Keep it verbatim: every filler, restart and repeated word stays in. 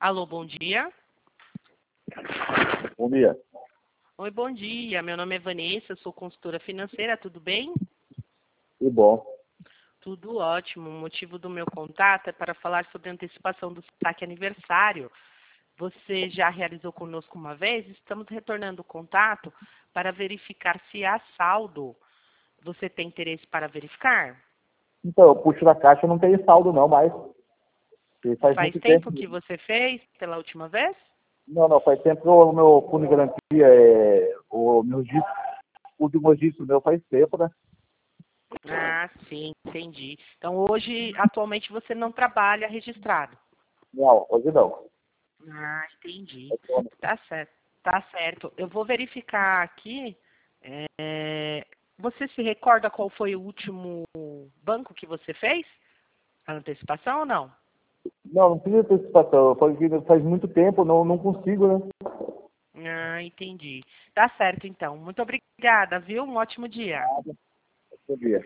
Alô, bom dia. Bom dia. Oi, bom dia. Meu nome é Vanessa, eu sou consultora financeira, tudo bem? Tudo bom. Tudo ótimo. O motivo do meu contato é para falar sobre a antecipação do saque aniversário. Você já realizou conosco uma vez? Estamos retornando o contato para verificar se há saldo. Você tem interesse para verificar? Então, eu puxo da caixa, não tem saldo não, mas faz Faz muito tempo. tempo que você fez pela última vez? Não, não, faz tempo que o meu fundo de garantia, é, o meu registro, o último registro meu faz tempo, né? Ah, sim, entendi. Então hoje, atualmente, você não trabalha registrado. Não, hoje não. Ah, entendi. Tá certo. Tá certo. Eu vou verificar aqui. é, Você se recorda qual foi o último banco que você fez? A antecipação ou não? Não, não precisa ter antecipação, faz, faz muito tempo, não, não consigo, né? Ah, entendi. Tá certo, então. Muito obrigada, viu? Um ótimo dia. Bom dia.